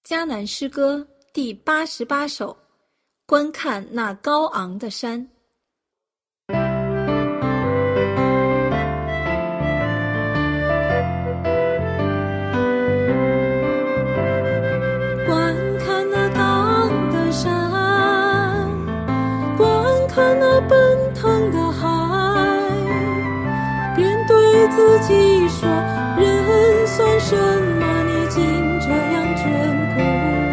迦南诗歌第88首，观看那高昂的山。 观看那高昂的山，观看那奔腾的海，便对自己说，人算什么，你竟这样眷顾我。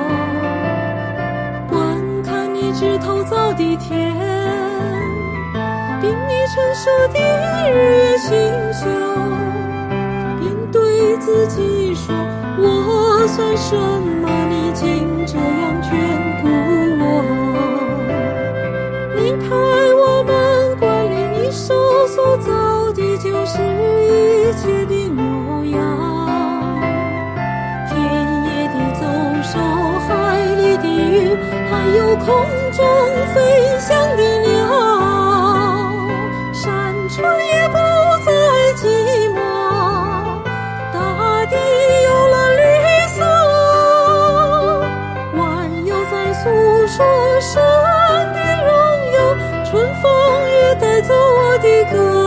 观看你枝头造的田，并你陈设的日月星宿，便对自己说，我算什么，你竟这样眷顾我。你派我们管理你手所造的，就是一切的牛羊，田野的走兽，海里的鱼，还有空中飞翔的鸟。山川也不再寂寞，大地有了绿色，万有在诉说神的荣耀，春风也带走我的歌。